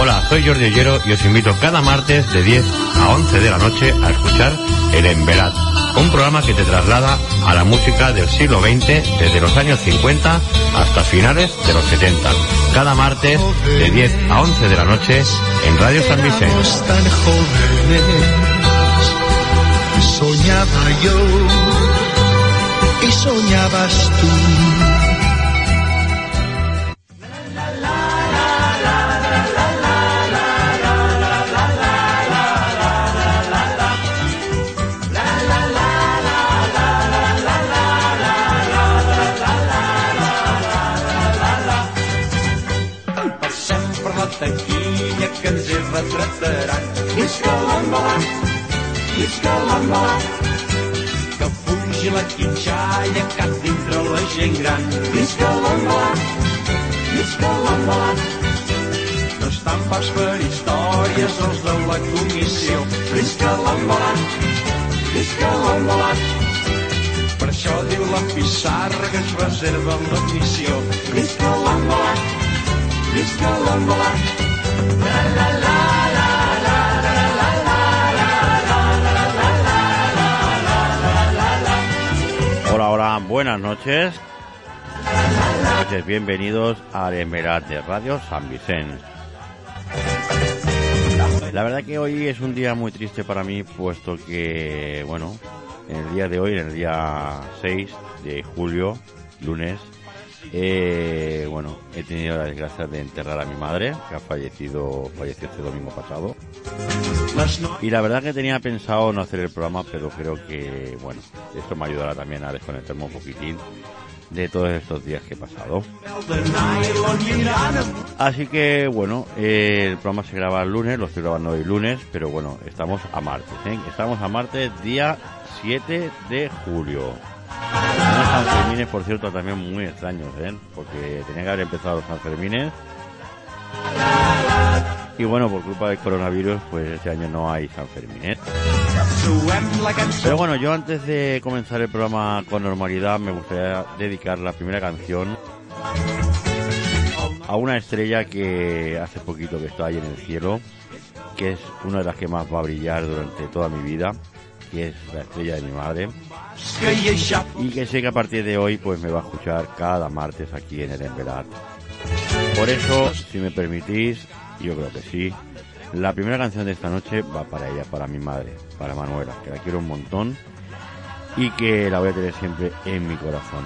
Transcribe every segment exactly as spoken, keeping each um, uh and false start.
Hola, soy Jordi Ollero y os invito cada martes de diez a once de la noche a escuchar El Envelat, un programa que te traslada a la música del siglo veinte desde los años cincuenta hasta finales de los setenta. Cada martes de diez a once de la noche en Radio San Vicente. Éramos tan jóvenes, soñaba yo y soñabas tú. Tanquilla que ens hi retrataran. Visca l'embalat, visca l'embalat, que fugi la quitxalla cap dintre la gent gran. Visca l'embalat, visca l'embalat, no estan pas per històries els de la comissió. Visca l'embalat, visca l'embalat, per això diu la pissarra que es reserva l'admissió. Visca l'embalat, visca l'embalat. La la la la la la la la la la. Hola, hola, buenas noches. Buenas noches, bienvenidos al Envelat de Radio San Vicente. La verdad que hoy es un día muy triste para mí, puesto que, bueno, en el día de hoy, en el día seis de julio, lunes, Eh, bueno, he tenido la desgracia de enterrar a mi madre, que ha fallecido, falleció este domingo pasado. Y la verdad que tenía pensado no hacer el programa, pero creo que, bueno, esto me ayudará también a desconectarme un poquitín de todos estos días que he pasado. Así que, bueno, eh, el programa se graba el lunes, lo estoy grabando hoy lunes, pero bueno, estamos a martes, ¿eh? Estamos a martes, día siete de julio. Unos Sanfermines, por cierto, también muy extraños, ¿eh? Porque tenía que haber empezado los Sanfermines. Y bueno, por culpa del coronavirus, pues este año no hay Sanfermines. Pero bueno, yo antes de comenzar el programa con normalidad, me gustaría dedicar la primera canción a una estrella que hace poquito que está ahí en el cielo, que es una de las que más va a brillar durante toda mi vida, que es la estrella de mi madre, y que sé que a partir de hoy pues me va a escuchar cada martes aquí en el Envelat. Por eso, si me permitís, yo creo que sí, la primera canción de esta noche va para ella, para mi madre, para Manuela, que la quiero un montón y que la voy a tener siempre en mi corazón.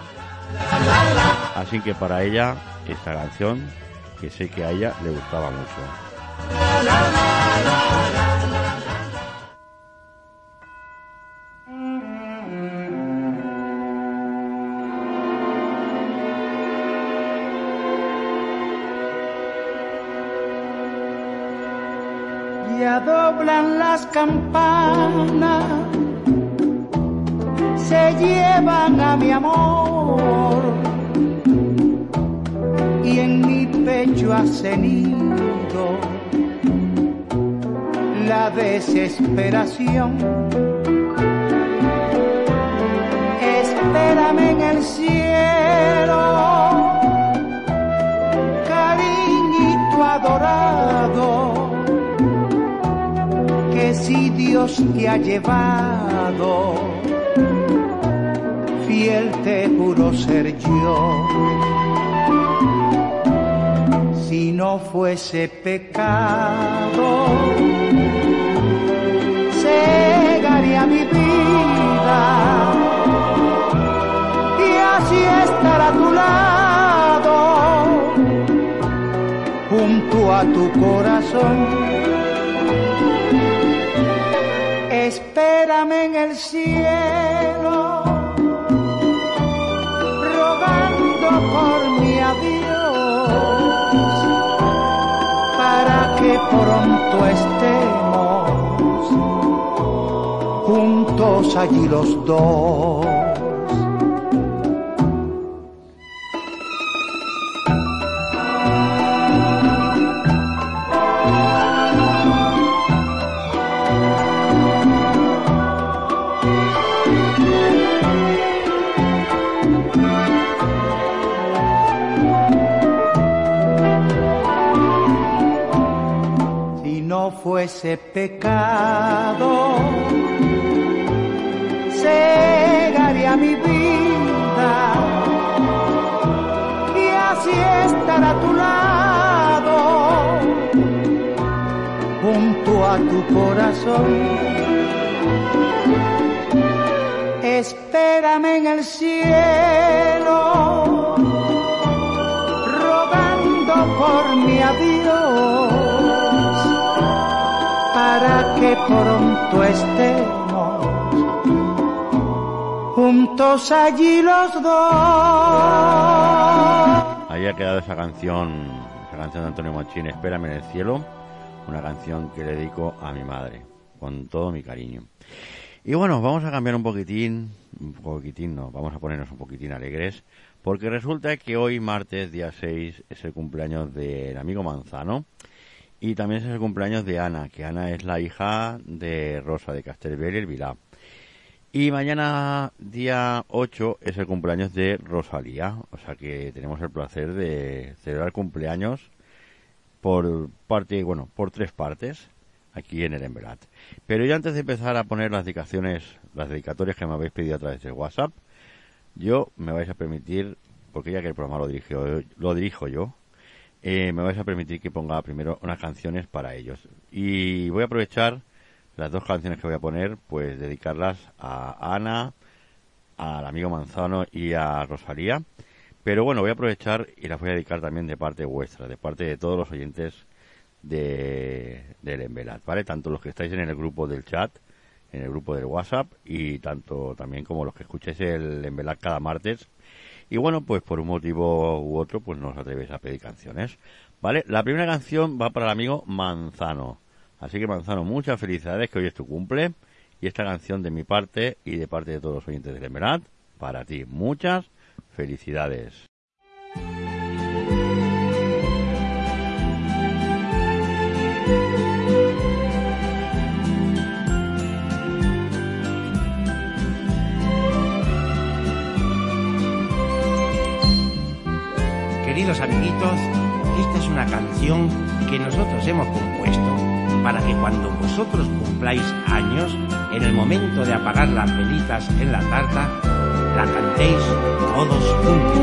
Así que para ella, esta canción, que sé que a ella le gustaba mucho. Ya doblan las campanas, se llevan a mi amor y en mi pecho hace nido la desesperación. Espérame en el cielo, cariñito adorado, que si Dios te ha llevado, fiel te juro ser yo. Si no fuese pecado, cegaría mi vida y así estar a tu lado, junto a tu corazón. Espérame en el cielo, rogando por mi adiós, para que pronto estemos juntos allí los dos. fuese pecado, cegaría mi vida y así estar a tu lado, junto a tu corazón. Espérame en el cielo, rogando por mi adiós, para que pronto estemos juntos allí los dos. Ahí ha quedado esa canción, esa canción de Antonio Machín, Espérame en el cielo, una canción que le dedico a mi madre, con todo mi cariño. Y bueno, vamos a cambiar un poquitín, un poquitín no, vamos a ponernos un poquitín alegres, porque resulta que hoy, martes, día seis, es el cumpleaños del amigo Manzano, y también es el cumpleaños de Ana, que Ana es la hija de Rosa, de Castelbel y el Vilá. Y mañana, día ocho, es el cumpleaños de Rosalía, o sea que tenemos el placer de celebrar cumpleaños por parte, bueno, por tres partes, aquí en el Envelat. Pero ya antes de empezar a poner las dedicaciones, las dedicatorias que me habéis pedido a través de WhatsApp, yo me vais a permitir, porque ya que el programa lo dirijo, lo dirijo yo, eh, me vais a permitir que ponga primero unas canciones para ellos. Y voy a aprovechar las dos canciones que voy a poner, pues dedicarlas a Ana, al amigo Manzano y a Rosalía. Pero bueno, voy a aprovechar y las voy a dedicar también de parte vuestra, de parte de todos los oyentes de del Envelat, ¿vale? Tanto los que estáis en el grupo del chat, en el grupo del WhatsApp, y tanto también como los que escucháis el Envelat cada martes. Y bueno, pues por un motivo u otro, pues no os atrevéis a pedir canciones, ¿vale? La primera canción va para el amigo Manzano. Así que Manzano, muchas felicidades, que hoy es tu cumple. Y esta canción de mi parte y de parte de todos los oyentes del Envelat, para ti. Muchas felicidades. Queridos amiguitos, esta es una canción que nosotros hemos compuesto para que cuando vosotros cumpláis años, en el momento de apagar las velitas en la tarta, la cantéis todos juntos.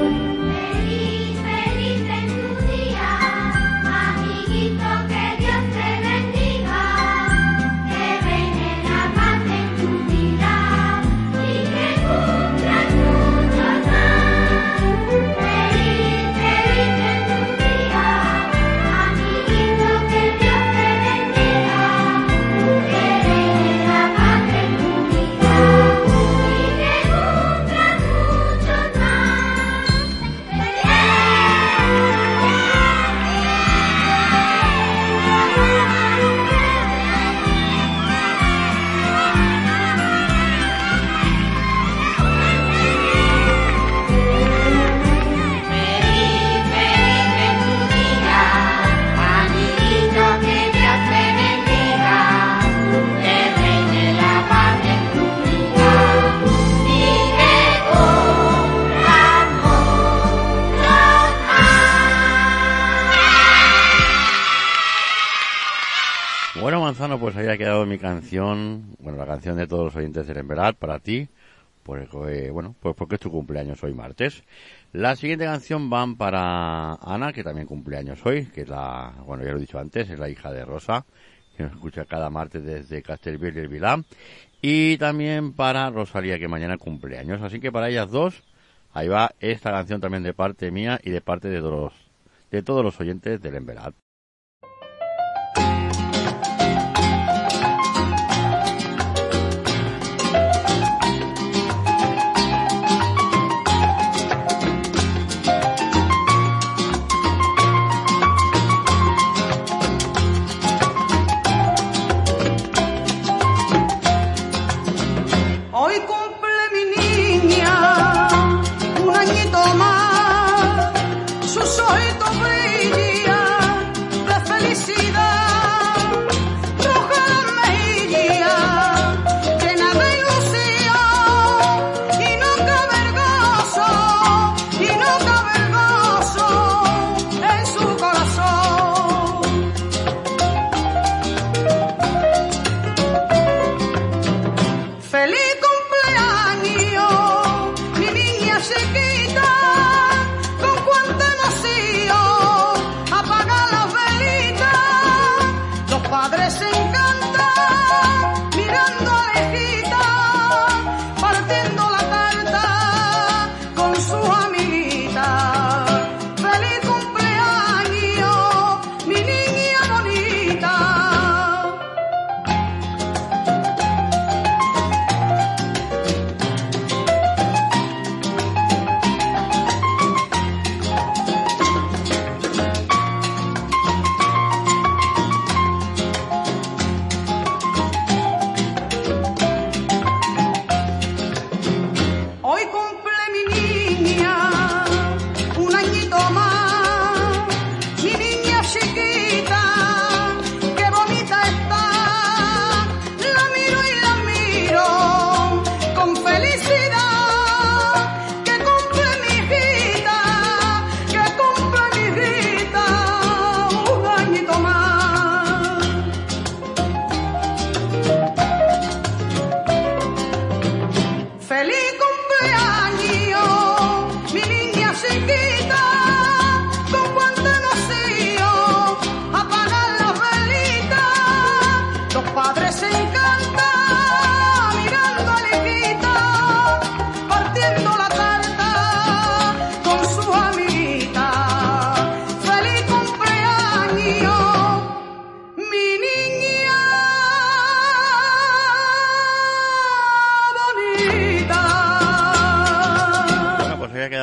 Pues ahí ha quedado mi canción, bueno, la canción de todos los oyentes del Envelat para ti, porque, eh, bueno, pues porque es tu cumpleaños hoy martes. La siguiente canción van para Ana, que también cumpleaños hoy, que es la, bueno, ya lo he dicho antes, es la hija de Rosa, que nos escucha cada martes desde Castelbel y el Vilá, y también para Rosalía, que mañana cumpleaños. Así que para ellas dos, ahí va esta canción también de parte mía y de parte de todos, de todos los oyentes del Envelat.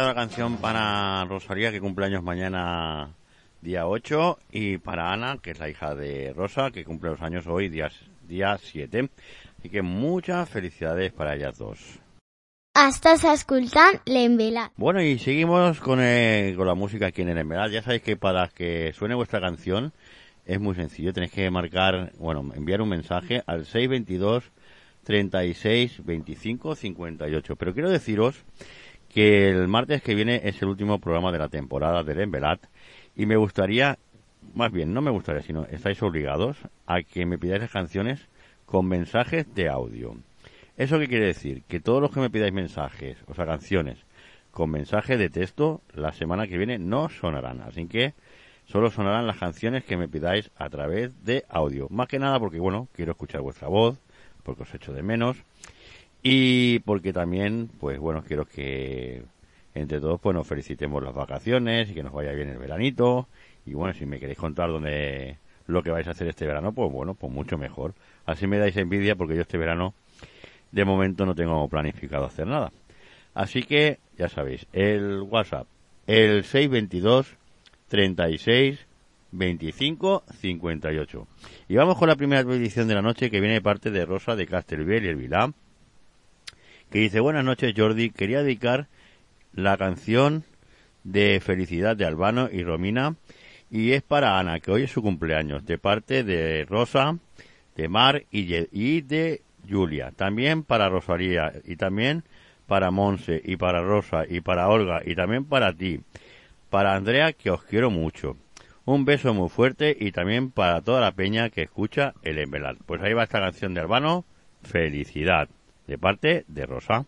la canción para Rosalía, que cumple años mañana día ocho, y para Ana, que es la hija de Rosa, que cumple los años hoy, día, día siete. Así que muchas felicidades para ellas dos. Estàs escoltant l'Envelat. Bueno, y seguimos con, eh, con la música aquí en el Envelat. Ya sabéis que para que suene vuestra canción es muy sencillo. Tenéis que marcar, bueno, enviar un mensaje al seis veintidós, treinta y seis, veinticinco, cincuenta y ocho. Pero quiero deciros que el martes que viene es el último programa de la temporada del Envelat, y me gustaría, más bien, no me gustaría, sino estáis obligados a que me pidáis las canciones con mensajes de audio. ¿Eso qué quiere decir? Que todos los que me pidáis mensajes, o sea, canciones con mensaje de texto, la semana que viene no sonarán. Así que solo sonarán las canciones que me pidáis a través de audio. Más que nada porque, bueno, quiero escuchar vuestra voz, porque os echo de menos, y porque también, pues bueno, quiero que entre todos pues nos felicitemos las vacaciones y que nos vaya bien el veranito. Y bueno, si me queréis contar dónde lo que vais a hacer este verano, pues bueno, pues mucho mejor. Así me dais envidia, porque yo este verano de momento no tengo planificado hacer nada. Así que, ya sabéis, el WhatsApp, el seis veintidós, treinta y seis, veinticinco, cincuenta y ocho. Y vamos con la primera petición de la noche, que viene de parte de Rosa de Castelbell y el Vilá, que dice: buenas noches, Jordi, quería dedicar la canción de Felicidad de Albano y Romina, y es para Ana, que hoy es su cumpleaños, de parte de Rosa, de Mar y de Julia. También para Rosalía, y también para Monse, y para Rosa, y para Olga, y también para ti, para Andrea, que os quiero mucho. Un beso muy fuerte, y también para toda la peña que escucha el Envelat. Pues ahí va esta canción de Albano, Felicidad, de parte de Rosa.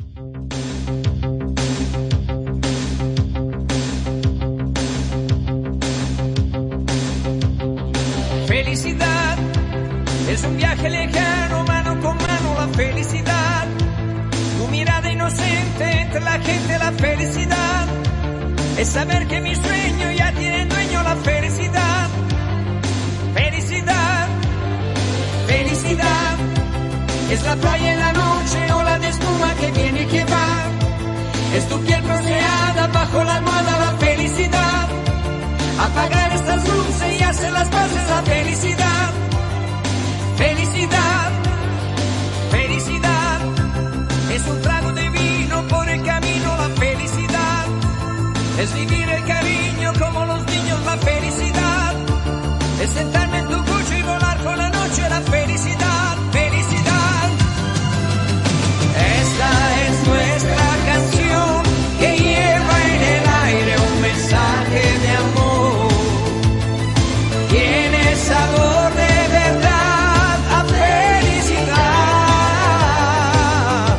Felicidad es un viaje lejano, mano con mano la felicidad. Tu mirada inocente entre la gente, la felicidad. Es saber que mi sueño ya tiene dueño, la felicidad. Felicidad, felicidad. Es la playa en la noche, ola de espuma que viene y que va. Es tu piel bronceada bajo la almohada, la felicidad. Apagar estas luces y hacer las paces, la felicidad. Felicidad, felicidad. Es un trago de vino por el camino, la felicidad. Es vivir el cariño como los niños, la felicidad. Es sentarme en tu coche y volar con la noche, la felicidad, felicidad. Esta es nuestra canción que lleva en el aire un mensaje de amor. Tiene sabor de verdad a felicidad.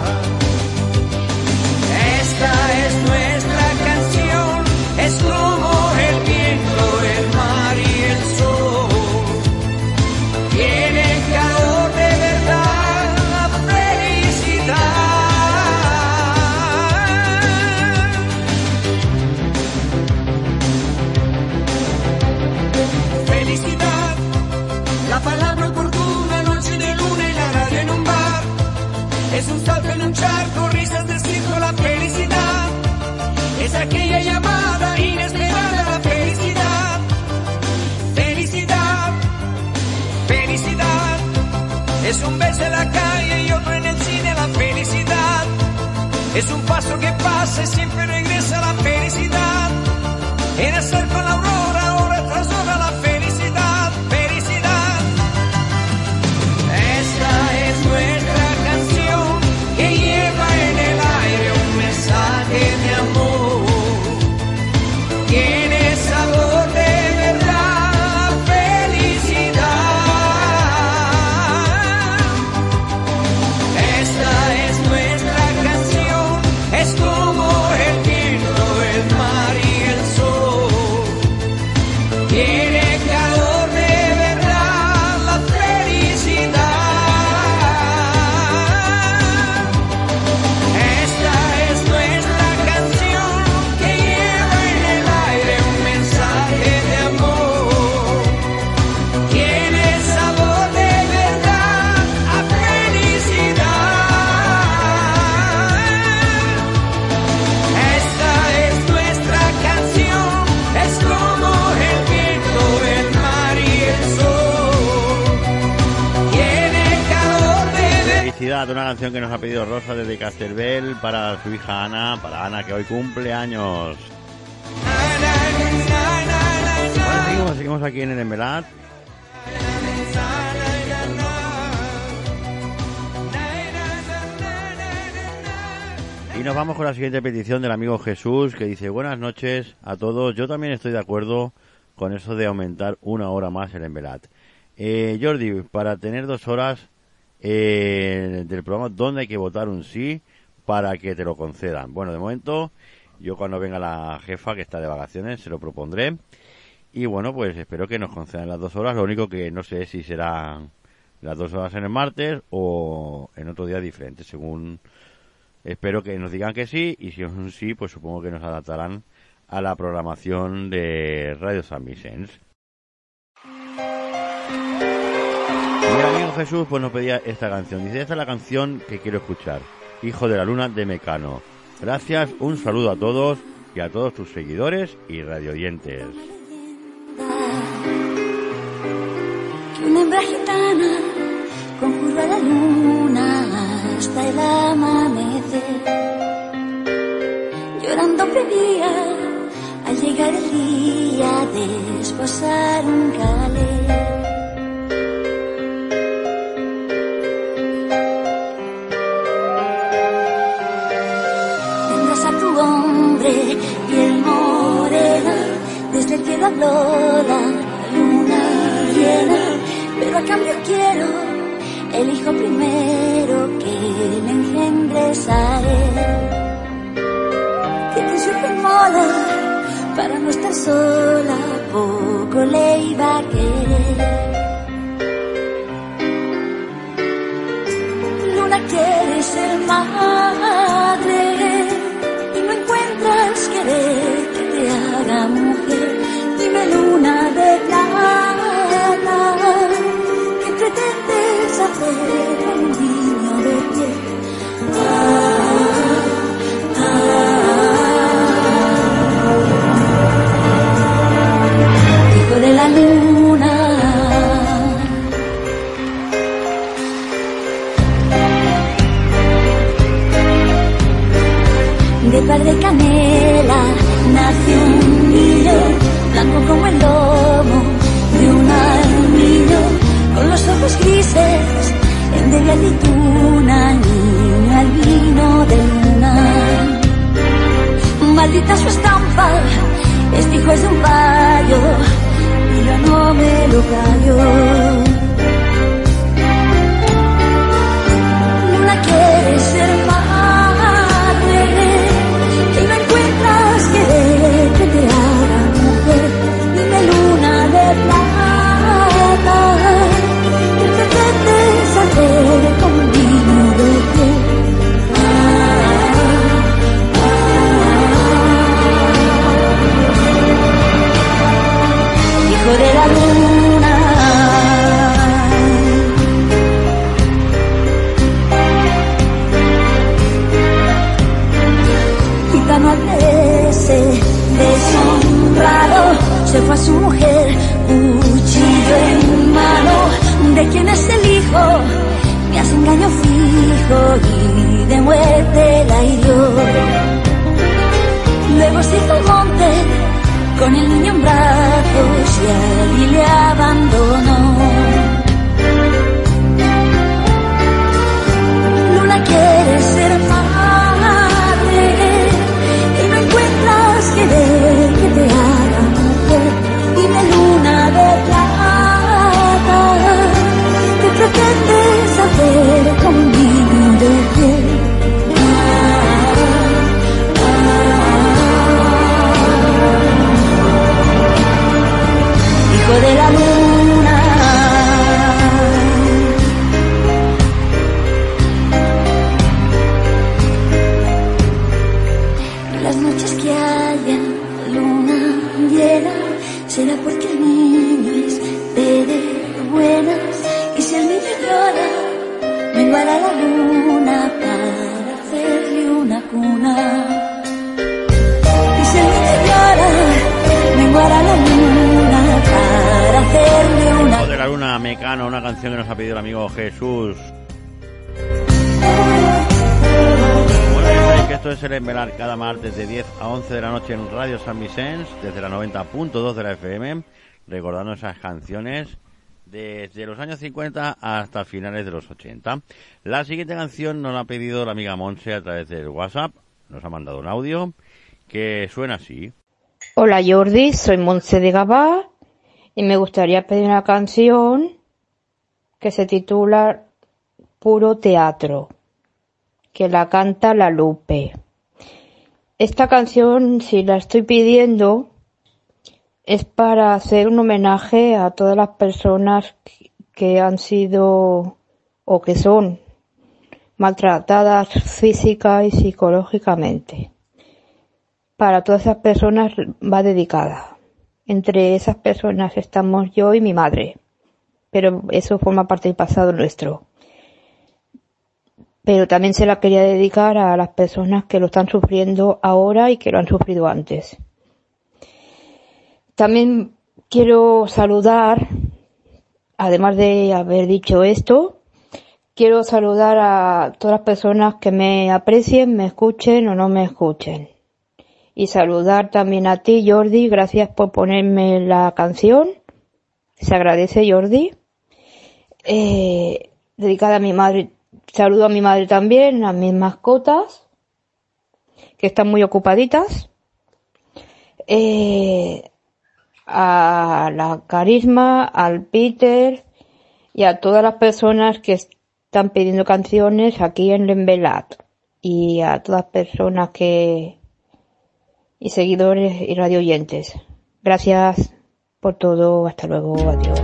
Esta es nuestra canción, es como el viento, el mar y el sol. Tiene calor de verdad a felicidad. Felicidad, la palabra oportuna, noche de luna y la radio en un bar. Es un salto en un charco, risas de circo, la felicidad. Es aquella llamada inesperada, la felicidad. Felicidad, felicidad. Es un beso en la calle y otro en el cine, la felicidad. Es un paso que pasa y siempre regresa, la felicidad. En hacer con la aurora, hora tras hora, la felicidad, felicidad. Esta es nuestra canción que lleva en el aire un mensaje de amor. Tiene sabor de verdad, felicidad. Esta es nuestra canción, es como el tiempo. Felicidad, una canción que nos ha pedido Rosa desde Casterbel para su hija Ana, para Ana que hoy cumple años. Bueno, seguimos, seguimos aquí en el Envelat. Y nos vamos con la siguiente petición del amigo Jesús, que dice: buenas noches a todos, yo también estoy de acuerdo con eso de aumentar una hora más el Envelat. Eh, Jordi, para tener dos horas eh, del programa, ¿dónde hay que votar un sí para que te lo concedan? Bueno, de momento, yo cuando venga la jefa, que está de vacaciones, se lo propondré. Y bueno, pues espero que nos concedan las dos horas. Lo único que no sé si serán las dos horas en el martes o en otro día diferente, según... Espero que nos digan que sí, y si es un sí, pues supongo que nos adaptarán a la programación de Radio San Vicente. Y el amigo Jesús pues nos pedía esta canción. Dice: esta es la canción que quiero escuchar, Hijo de la Luna, de Mecano. Gracias, un saludo a todos y a todos tus seguidores y radioyentes. Que una hembra gitana conjuró a la luna hasta el amanecer, llorando pedía al llegar el día de esposar un calé. Tendrás a tu hombre piel morena, desde el cielo habló la luna llena, pero a cambio quiero el hijo primero que me engendres a él. Que te supe mola para no estar sola, poco le iba a querer. Luna, quieres ser madre y no encuentras querer que te haga mujer. Dime, luna de plata, ¿qué pretendes hacer con un niño de piel? Ah, ah, hijo de la luna, de padre canela nació un niño, blanco como el lomo de un armillo, con los ojos grises, en de aceituna, niño albino de luna. Maldita su estampa, este hijo es un payo, y yo no me lo callo. Luna, quieres ser madre, y no encuentras querer que te haga mujer. Dime, luna de plata, ¿qué pretendes hacer con un niño de piel? Hijo de la luna, gitano agrese, deshonrado, se fue a su mujer, cuchillo en mano. ¿De quién es el hijo? Me hace engaño fijo y de muerte la hirió. Luego se hizo el monte con el niño en brazos y allí le abandonó. Luna, quieres ser madre y no encuentras querer que te haga mujer. Dime, luna de plata, ¿qué pretendes hacer con un niño de piel? Hijo de la luna, las noches que haya luna llena será porque el niño es de buenas, y si el niño llora menguará la luna para hacerle una cuna. Y si el niño llora menguará la luna para hacerle una... Hijo de la Luna, Mecano, una canción que nos ha pedido el amigo Jesús. Bueno, ya sabéis que esto es el Envelar cada martes de diez a once de la noche en Radio San Vicente, desde la noventa punto dos de la F M, recordando esas canciones desde los años cincuenta hasta finales de los ochenta. La siguiente canción nos la ha pedido la amiga Monse a través del WhatsApp, nos ha mandado un audio que suena así. Hola Jordi, soy Monse de Gabá y me gustaría pedir una canción que se titula Puro Teatro, que la canta La Lupe. Esta canción, si la estoy pidiendo, es para hacer un homenaje a todas las personas que han sido o que son maltratadas física y psicológicamente. Para todas esas personas va dedicada. Entre esas personas estamos yo y mi madre, pero eso forma parte del pasado nuestro. Pero también se la quería dedicar a las personas que lo están sufriendo ahora y que lo han sufrido antes. También quiero saludar, además de haber dicho esto, quiero saludar a todas las personas que me aprecien, me escuchen o no me escuchen. Y saludar también a ti, Jordi, gracias por ponerme la canción. Se agradece, Jordi. Eh, dedicada a mi madre. Saludo a mi madre también, a mis mascotas, que están muy ocupaditas. Eh, a la Carisma, al Peter y a todas las personas que están pidiendo canciones aquí en Lembelat. Y a todas las personas que y seguidores y radio oyentes. Gracias por todo. Hasta luego. Adiós.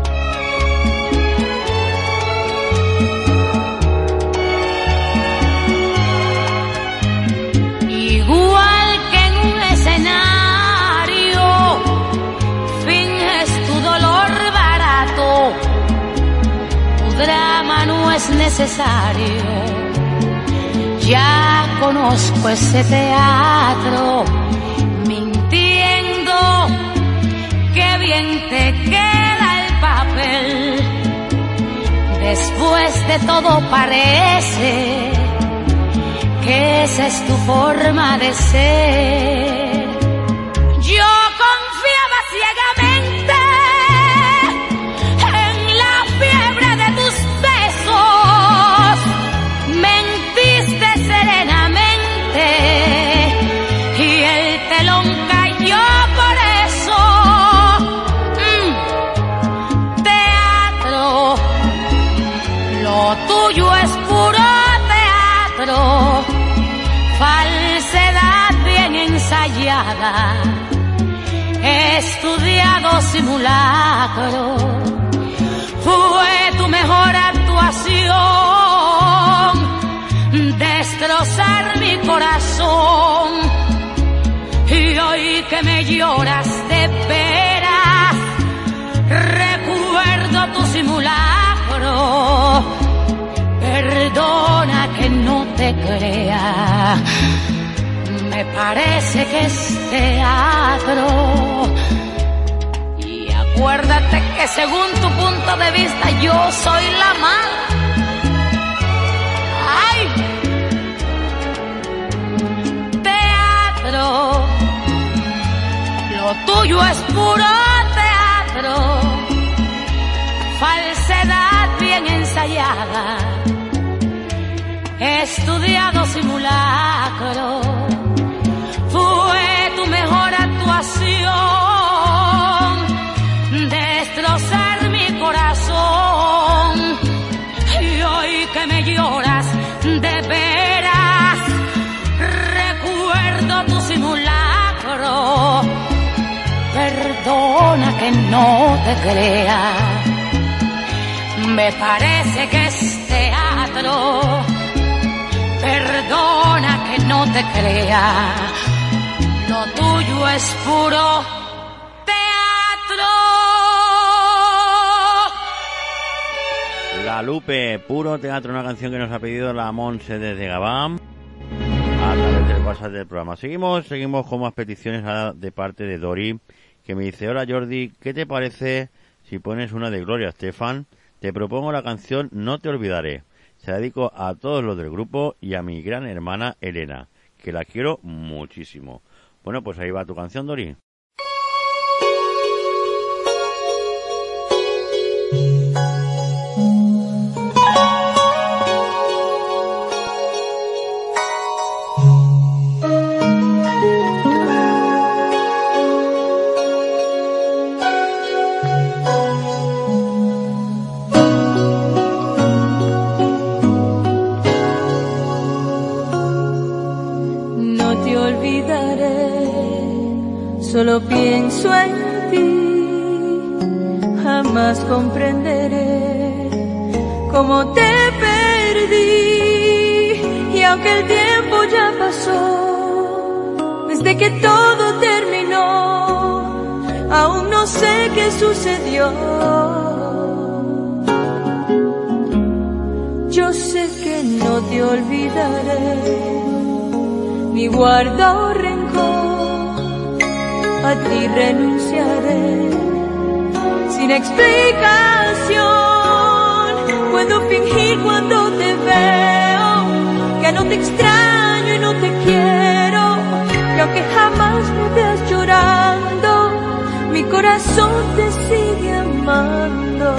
Igual que en un escenario, finges tu dolor barato. Tu drama no es necesario. Ya conozco ese teatro. Qué bien te queda el papel. Después de todo parece que esa es tu forma de ser. Yo confiaba ciegamente en la fiebre de tus besos. Mentiste serenamente y el telón cayó por eso. Lo tuyo es puro teatro, falsedad bien ensayada, estudiado simulacro. Fue tu mejor actuación, destrozar mi corazón. Y hoy que me lloras de veras, recuerdo tu simulacro. Perdona que no te crea, me parece que es teatro. Y acuérdate que según tu punto de vista yo soy la mala. ¡Ay! Teatro, lo tuyo es puro teatro, falsedad bien ensayada, estudiado simulacro. Fue tu mejor actuación, destrozar mi corazón. Y hoy que me lloras de veras, recuerdo tu simulacro. Perdona que no te crea, me parece que es teatro. Perdona que no te crea, lo tuyo es puro teatro. La Lupe, puro teatro, una canción que nos ha pedido la Monse desde Gabán a través del WhatsApp del programa. Seguimos, seguimos con más peticiones de parte de Dori, que me dice: hola Jordi, ¿qué te parece si pones una de Gloria Estefan? Te propongo la canción No te olvidaré, Se la dedico a todos los del grupo y a mi gran hermana Elena, que la quiero muchísimo. Bueno, pues ahí va tu canción, Dori. Solo pienso en ti, jamás comprenderé cómo te perdí. Y aunque el tiempo ya pasó, desde que todo terminó, aún no sé qué sucedió. Yo sé que no te olvidaré, ni guardo rencor. A ti renunciaré sin explicación. Puedo fingir cuando te veo que no te extraño y no te quiero, y aunque jamás me veas llorando, mi corazón te sigue amando.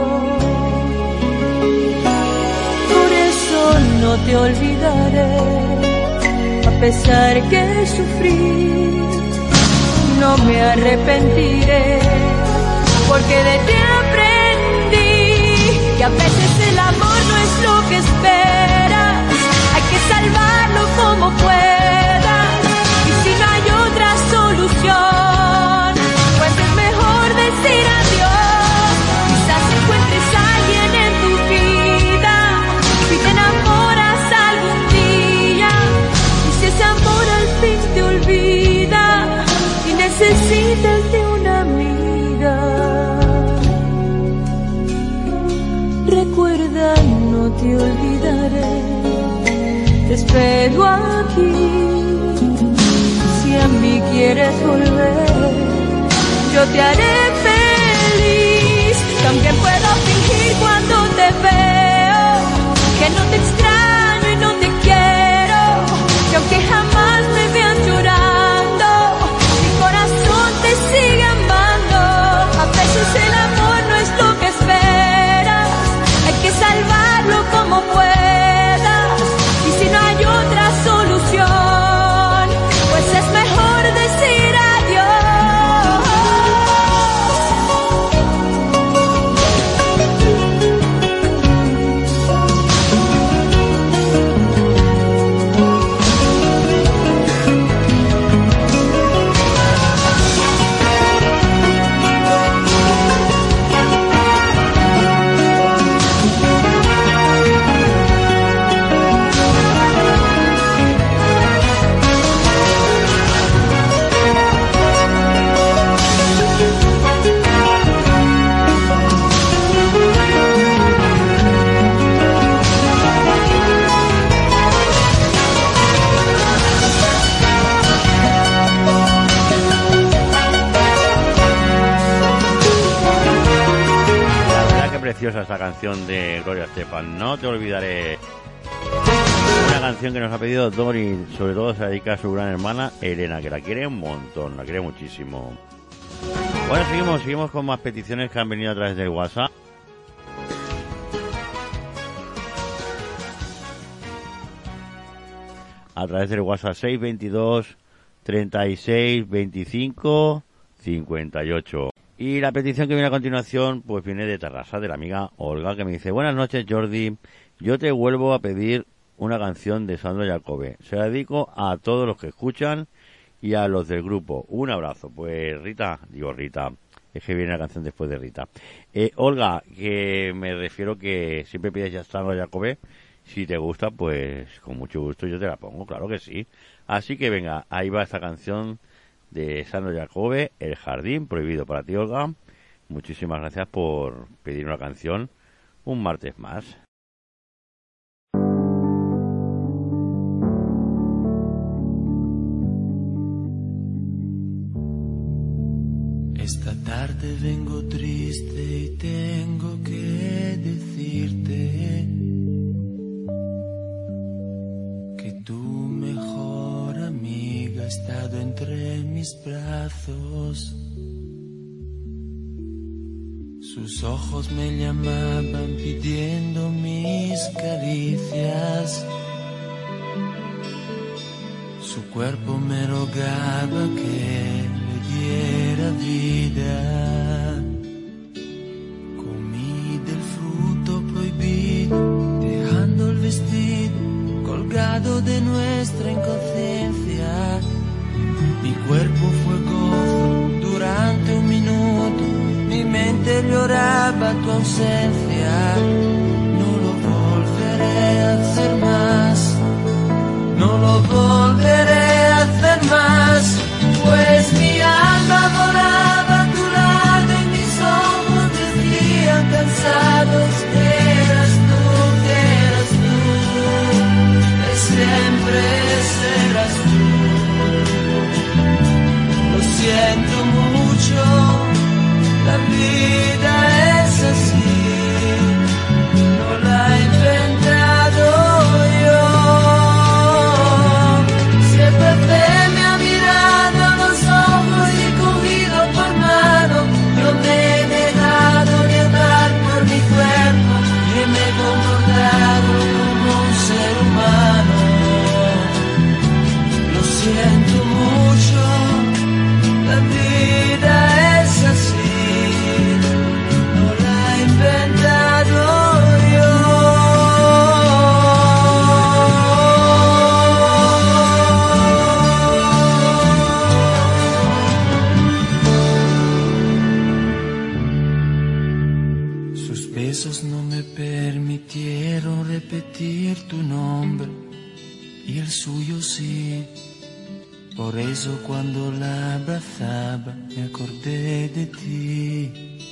Por eso no te olvidaré, a pesar que sufrí. No me arrepentiré, porque de ti aprendí que a veces el amor no es lo que esperas, hay que salvarlo como puedas, y si no hay otra solución, pues es mejor decir adiós. Quizás encuentres a alguien en tu vida, si te enamoras algún día, y si ese amor al fin te olvida, necesitas de una amiga. Recuerda, no te olvidaré, te espero aquí. Si a mí quieres volver, yo te haré feliz. También puedo fingir cuando te veo que no te extraño y no te quiero, y aunque jamás me veas llorando, te sigue amando. A veces el amor no es lo que esperas, hay que salvarlo como puedas, y si no hay otra solución, pues es mejor decir preciosa esta canción de Gloria Estefan, no te olvidaré. Una canción que nos ha pedido Dori, sobre todo se dedica a su gran hermana Elena, que la quiere un montón, la quiere muchísimo. Bueno, seguimos, seguimos con más peticiones que han venido a través del WhatsApp. A través del WhatsApp seis veintidós treinta y seis veinticinco cincuenta y ocho. Y la petición que viene a continuación pues viene de Tarrasa, de la amiga Olga, que me dice: buenas noches, Jordi, yo te vuelvo a pedir una canción de Sandro Jacobe. Se la dedico a todos los que escuchan y a los del grupo. Un abrazo. Pues Rita, digo Rita, es que viene la canción después de Rita. Eh, Olga, que me refiero que siempre pides ya Sandro Jacobe. Si te gusta, pues con mucho gusto yo te la pongo, claro que sí. Así que venga, ahí va esta canción de Sandro Jacobe, El jardín prohibido, para ti, Olga. Muchísimas gracias por pedir una canción un martes más. Esta tarde vengo triste y tengo que decirte entre mis brazos. Sus ojos me llamaban pidiendo mis caricias. Su cuerpo me rogaba que le diera vida. Comí del fruto prohibido, dejando el vestido colgado de nuestra inconsciencia. Mi cuerpo fue gozo durante un minuto, mi mente lloraba tu ausencia. No lo volveré a hacer más, no lo volveré a hacer más, pues mi alma volaba a tu lado y mis ojos decían cansados que eras tú, que eras tú, que siempre serás tú. Lo siento mucho, la vida es así, no la he inventado yo. Siempre me ha mirado a los ojos y cogido por mano. Yo me he dejado llevar por mi cuerpo y me he comportado como un ser humano. Lo siento mucho, la vida es así, no la he inventado yo. Sus besos no me permitieron repetir tu nombre y el suyo sí. Por eso cuando la abrazaba me acordé de ti.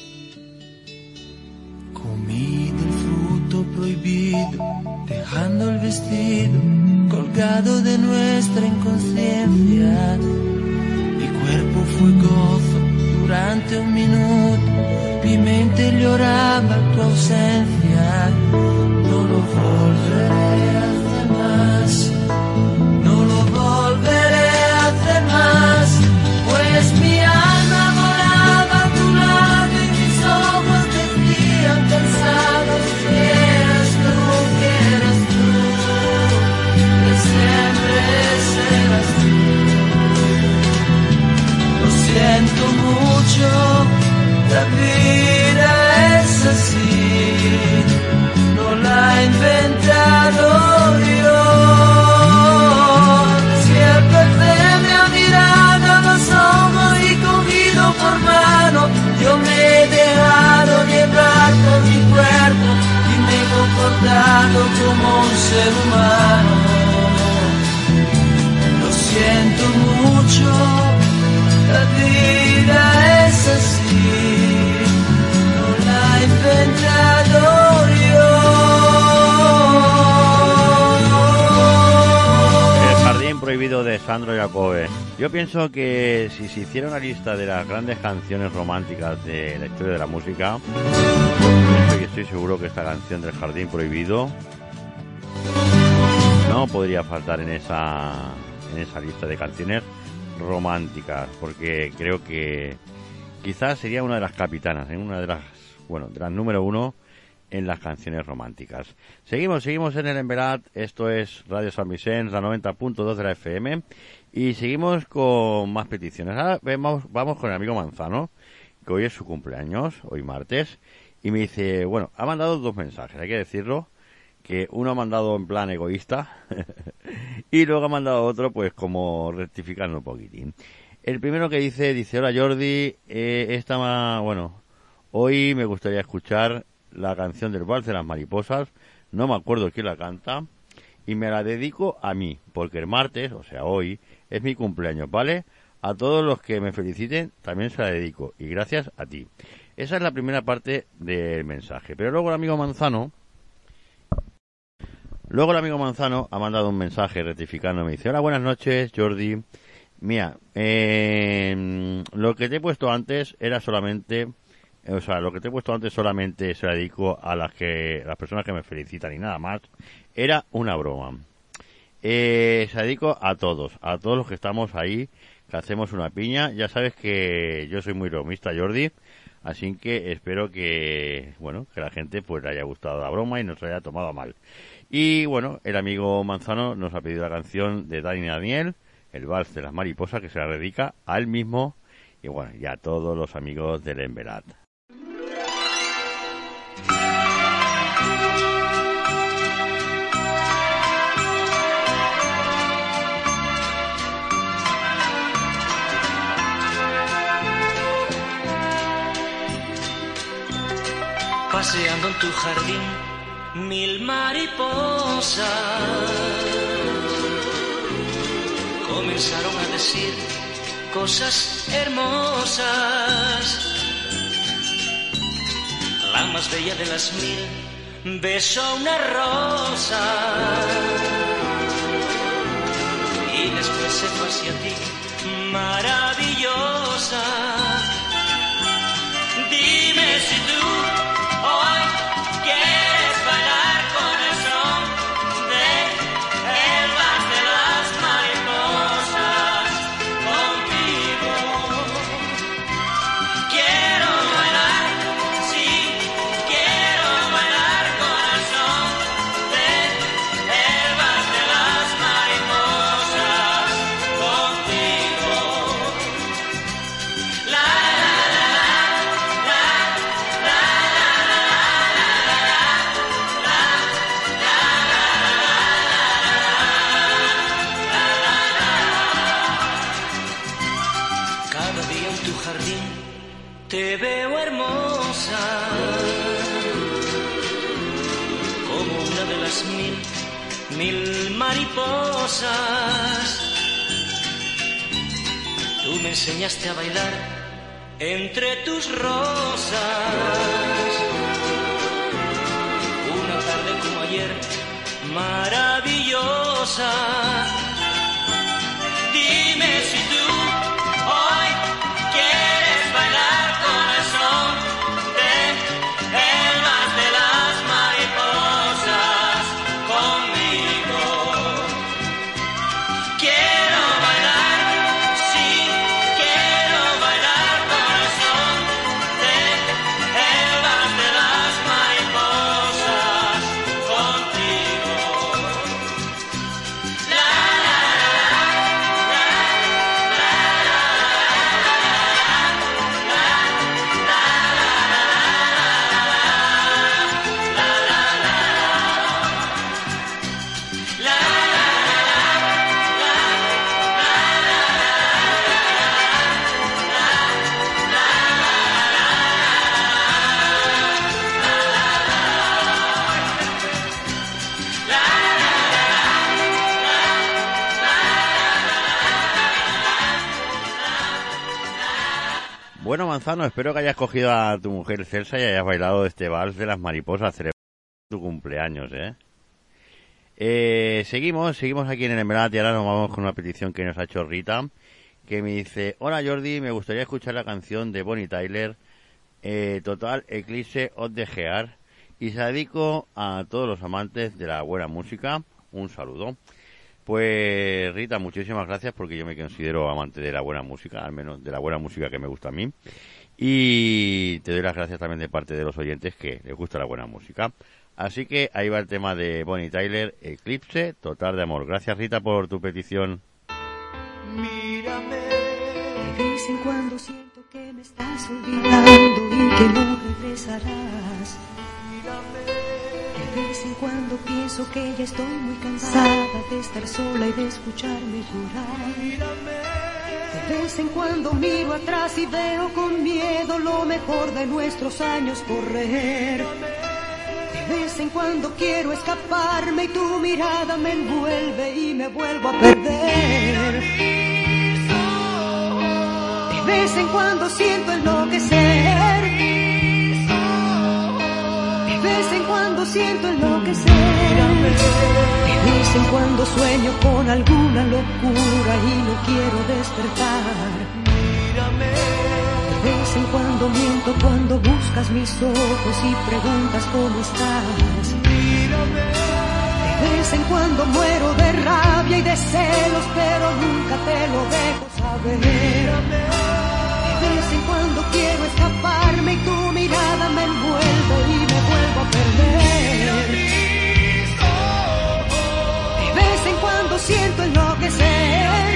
Comí del fruto prohibido, dejando el vestido colgado de nuestra inconsciencia. Mi cuerpo fue gozo durante un minuto, mi mente lloraba tu ausencia. No lo volveré a hacer más, no lo volveré a hacer más, pues mi alma volaba a tu lado y mis ojos decían cansados que eras tú, que eras tú, que siempre serás tú. Lo siento mucho, la vida es así, no la he inventado yo. Por mano, yo me he dejado llevar por mi cuerpo y me he comportado como un ser humano. Lo siento mucho, la vida es así, no la he inventado yo. El jardín prohibido de Sandro Jacobe. Yo pienso que si se hiciera una lista de las grandes canciones románticas de la historia de la música, estoy, estoy seguro que esta canción del Jardín Prohibido no podría faltar en esa en esa lista de canciones románticas, porque creo que quizás sería una de las capitanas, en una de las, bueno, de las número uno en las canciones románticas. Seguimos, seguimos en el Envelat. Esto es Radio San Vicente, la noventa punto dos de la F M. Y seguimos con más peticiones. Ahora vamos, vamos con el amigo Manzano, que hoy es su cumpleaños, hoy martes. Y me dice, bueno, ha mandado dos mensajes, hay que decirlo, que uno ha mandado en plan egoísta y luego ha mandado otro pues como rectificando un poquitín. El primero que dice, dice, hola Jordi, eh, esta, bueno, hoy me gustaría escuchar la canción del Vals de las Mariposas, no me acuerdo quién la canta, y me la dedico a mí, porque el martes, o sea hoy, es mi cumpleaños, ¿vale? A todos los que me feliciten también se la dedico, y gracias a ti. Esa es la primera parte del mensaje, pero luego el amigo Manzano, luego el amigo Manzano ha mandado un mensaje rectificando, me dice, hola, buenas noches, Jordi, mira, eh, lo que te he puesto antes era solamente... O sea, lo que te he puesto antes solamente se lo dedico a las que a las personas que me felicitan y nada más. Era una broma. Eh, se la dedico a todos, a todos los que estamos ahí, que hacemos una piña. Ya sabes que yo soy muy bromista, Jordi, así que espero que, bueno, que la gente pues le haya gustado la broma y no se haya tomado a mal. Y bueno, el amigo Manzano nos ha pedido la canción de Dani Daniel, el vals de las mariposas, que se la dedica a él mismo y bueno, y a todos los amigos del Envelat. Paseando en tu jardín, mil mariposas comenzaron a decir cosas hermosas. La más bella de las mil besó una rosa y después se fue hacia ti, maravillosa. Dime si tú hoy quieres bailar con el son de el vals de las mariposas contigo. Quiero bailar, sí, quiero bailar con el son de el vals de las mariposas contigo. La te veo hermosa, como una de las mil, mil mariposas. Tú me enseñaste a bailar entre tus rosas. Una tarde como ayer, maravillosa. Dime si tú hoy quieres bailar con el son de el vals de las mariposas conmigo. Quiero bailar, sí, quiero bailar con el son de el vals de las mariposas contigo. La, la, Bueno, Manzano, espero que hayas cogido a tu mujer Celsa y hayas bailado este vals de las mariposas celebrando tu cumpleaños, ¿eh? Eh, seguimos, seguimos aquí en el Envelat y ahora nos vamos con una petición que nos ha hecho Rita, que me dice: hola Jordi, me gustaría escuchar la canción de Bonnie Tyler, eh, Total Eclipse of the Heart, y se la dedico a todos los amantes de la buena música. Un saludo. Pues Rita, muchísimas gracias, porque yo me considero amante de la buena música, al menos de la buena música que me gusta a mí. Y te doy las gracias también de parte de los oyentes que les gusta la buena música. Así que ahí va el tema de Bonnie Tyler, Eclipse Total de Amor. Gracias, Rita, por tu petición. Mírame. De vez en cuando siento que me estás olvidando y que no regresarás. Mírame. De vez en cuando pienso que ya estoy muy cansada de estar sola y de escucharme llorar. Mírame. De vez en cuando miro atrás y veo con miedo lo mejor de nuestros años correr. De vez en cuando quiero escaparme y tu mirada me envuelve y me vuelvo a perder. De vez en cuando siento enloquecer. De vez en cuando siento enloquecer. De vez en cuando sueño con alguna locura y no quiero despertar. De vez en cuando miento cuando buscas mis ojos y preguntas cómo estás. De vez en cuando muero de rabia y de celos, pero nunca te lo dejo saber. saber. De vez en cuando quiero escaparme y tu mirada me envuelve y me vuelvo a perder. De vez en cuando siento enloquecer.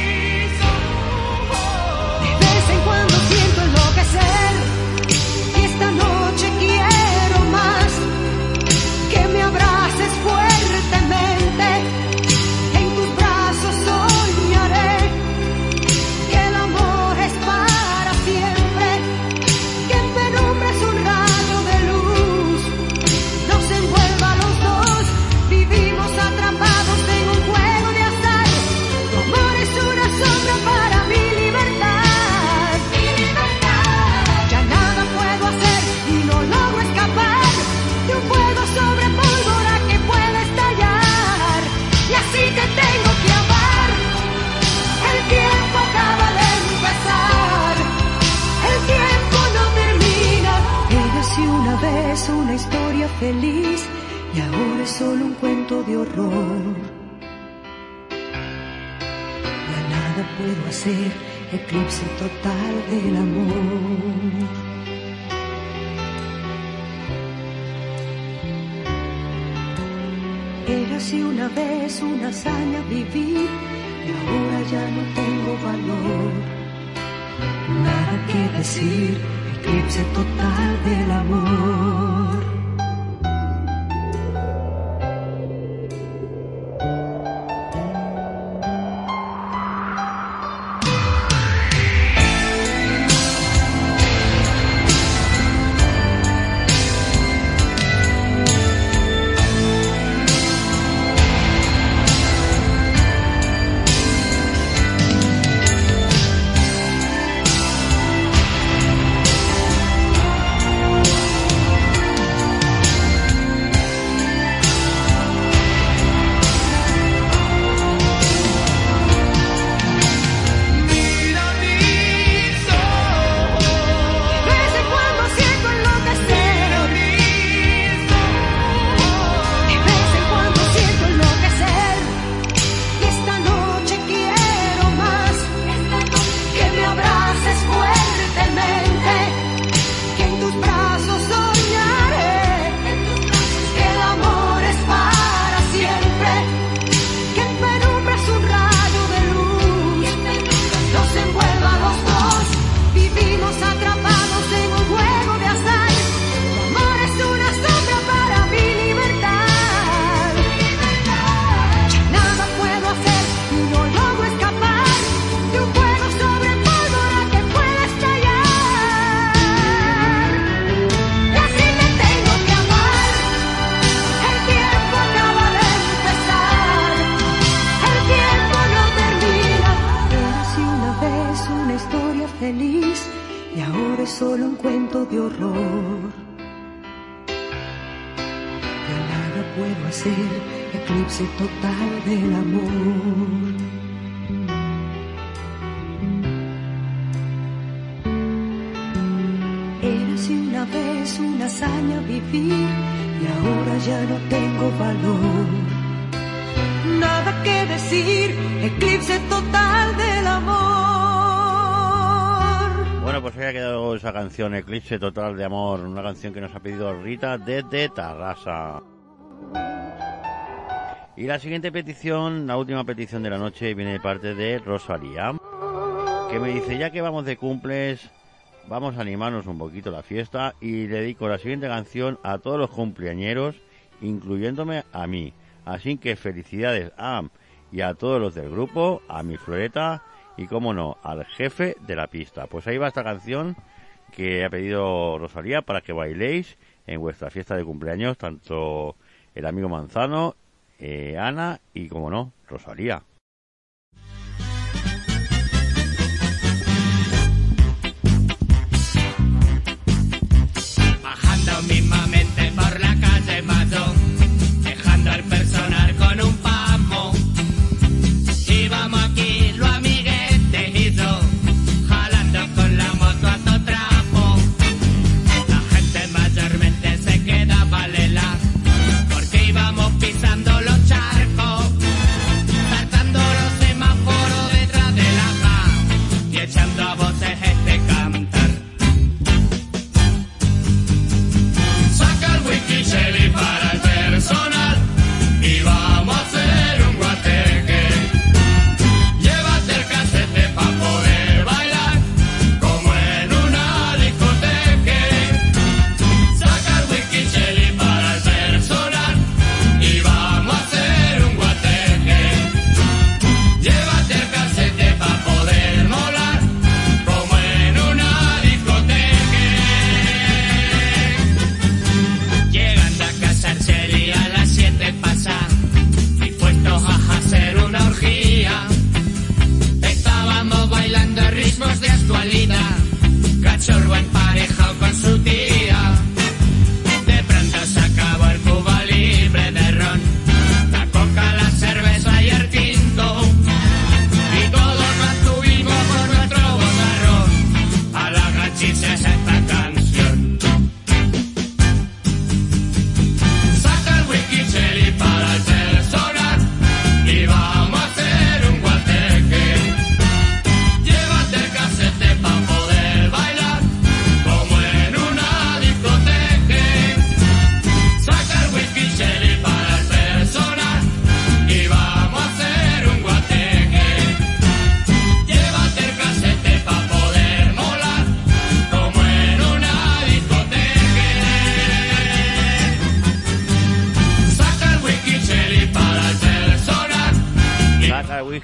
De vez en cuando siento enloquecer. Y esta noche quiero más que me abraces fuertemente. En tus brazos soñaré que el amor es para siempre. Que en penumbra es un rayo de luz. Nos envuelva a los dos. Vivimos atrapados en un juego de azar. Tu amor es una sombra para mi libertad. Mi libertad. Ya nada puedo hacer y no logro escapar de un fuego sobre pólvora que puede estallar. Y así te tengo que amar. El tiempo acaba de empezar. El tiempo no termina. Érase una vez una historia feliz y ahora es solo un cuento de horror. Ya nada puedo hacer, eclipse total del amor. Érase una vez una hazaña vivir y ahora ya no tengo valor. Nada que decir, eclipse total del amor. Solo un cuento de horror. Ya nada puedo hacer, eclipse total del amor. Érase una vez una hazaña vivir y ahora ya no tengo valor. Nada que decir, eclipse total del amor. Bueno, pues ahí ha quedado esa canción, Eclipse Total de Amor, una canción que nos ha pedido Rita desde Tarrasa. Y la siguiente petición, la última petición de la noche, viene de parte de Rosalía, que me dice, ya que vamos de cumples, vamos a animarnos un poquito la fiesta y le dedico la siguiente canción a todos los cumpleañeros, incluyéndome a mí. Así que felicidades a y a todos los del grupo, a mi Floreta y, como no, al jefe de la pista. Pues ahí va esta canción que ha pedido Rosalía para que bailéis en vuestra fiesta de cumpleaños, tanto el amigo Manzano, eh, Ana y, como no, Rosalía. Bajando mismamente por la calle Mayo, dejando al personal con un pamo, y vamos aquí los amiguetes y yo, jalando con la moto a todo trapo. La gente mayormente se queda valela, porque íbamos pisando los charcos, saltando los semáforos detrás de la J.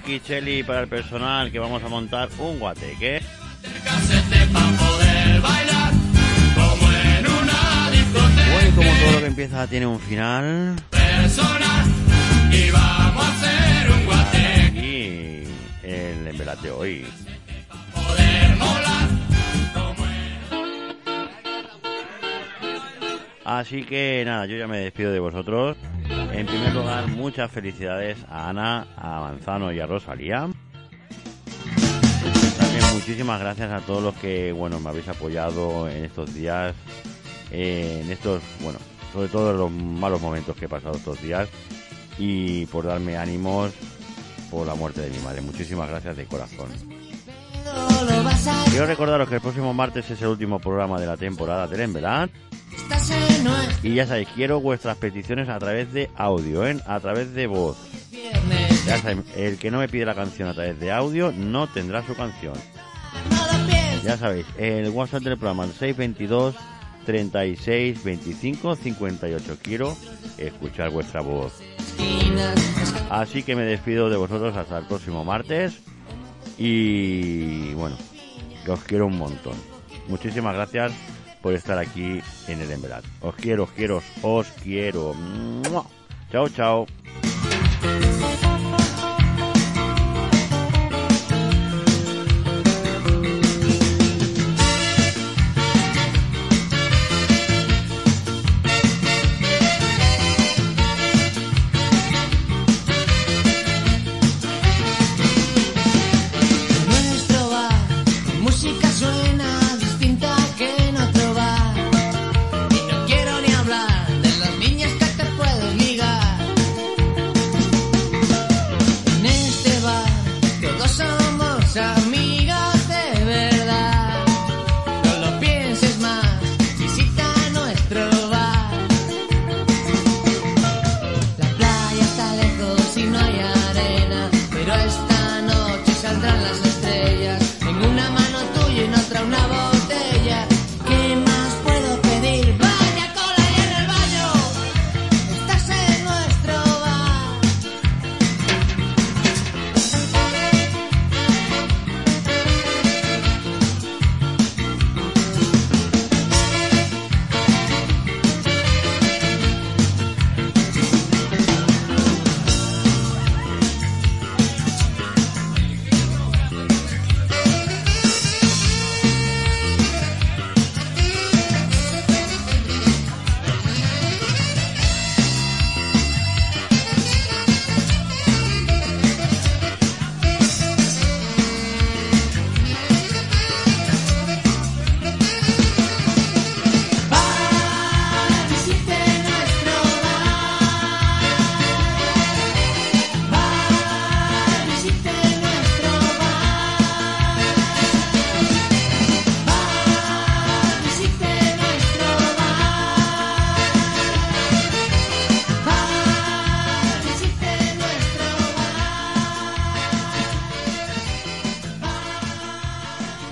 whisky Cheli para el personal, que vamos a montar un guateque. Bueno, y como todo lo que empieza tiene un final. Y vamos a hacer un guateque. Y el embelate hoy. Poder molar. Así que nada, yo ya me despido de vosotros. En primer lugar, muchas felicidades a Ana, a Manzano y a Rosalía. También muchísimas gracias a todos los que, bueno, me habéis apoyado en estos días, eh, en estos, bueno, sobre todo en los malos momentos que he pasado estos días, y por darme ánimos por la muerte de mi madre. Muchísimas gracias de corazón. Quiero recordaros que el próximo martes es el último programa de la temporada del Envelat. Y ya sabéis, quiero vuestras peticiones a través de audio, ¿eh? A través de voz. Ya sabéis, el que no me pide la canción a través de audio no tendrá su canción. Ya sabéis, el WhatsApp del programa, el seis veintidós, treinta y seis, veinticinco, cincuenta y ocho. Quiero escuchar vuestra voz. Así que me despido de vosotros hasta el próximo martes. Y bueno, que os quiero un montón. Muchísimas gracias por estar aquí en el Envelat. Os quiero, os quiero, os quiero. ¡Mua! Chao, chao.